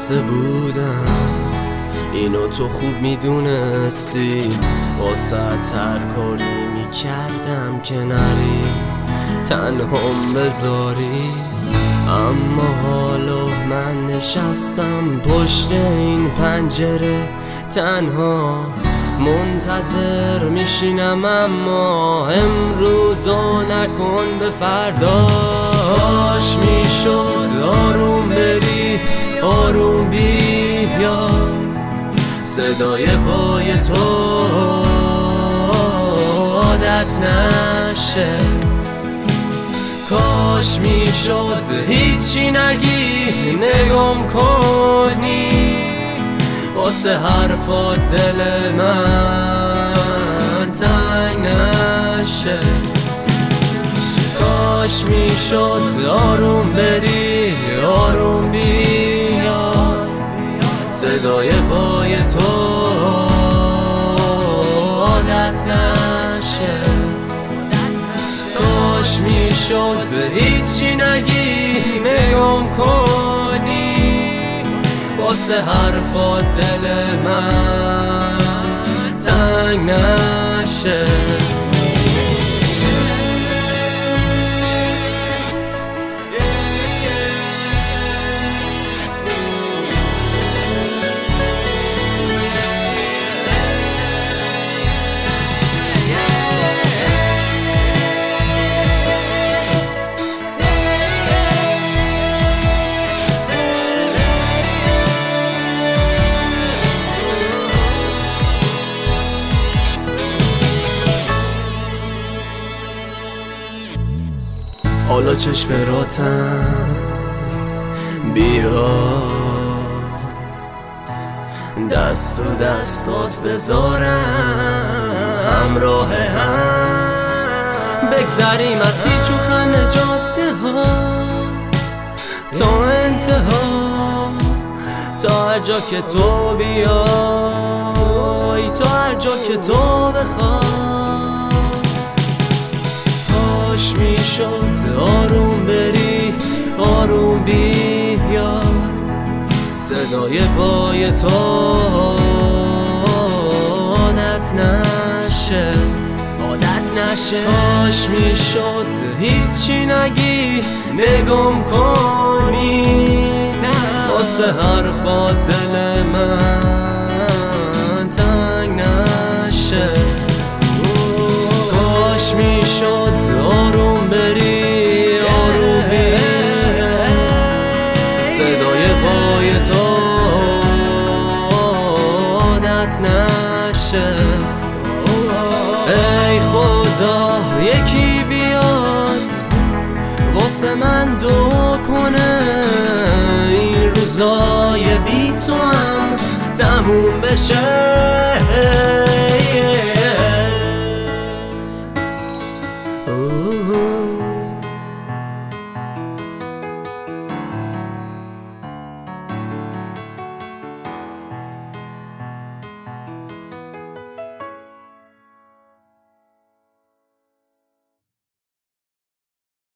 بسته بودم، اینو تو خوب میدونستی. واسه هر کاری میکردم که نری تنهام بذاری، اما حالا من نشستم پشت این پنجره تنها منتظر میشینم، اما امروزو نکن به فردا. کاش میشد آروم بری آروم بیا، صدای پای تو عادت نشه. کاش میشد هیچی نگی نگام کنی، واسه حرفات دل من تنگ نشه. کاش میشد آروم بری آروم بیا، صدای پای تو عادت نشه. کاش میشد هیچی نگی نگام کنی، واسه حرفات دل من تنگ نشه. حالا چشم براتم بیا، دست و دستات بذارم همراه هم، بگذریم از پیچ و خم جاده ها تا انتها، تا هر جا که تو بیای، تا هر جا که تو بخوای. کاش میشد آروم بری آروم بیا، صدای پای تو عادت نشه. کاش میشد هیچی نگی نگام کنی، واسه حرفات دل من تنگ نشه. کاش میشد آروم بری آروم بیا، صدای پای تو عادت نشه. ای خدا یکی بیاد واسه من دعا کنه، این روزای بی تو هم تموم بشه.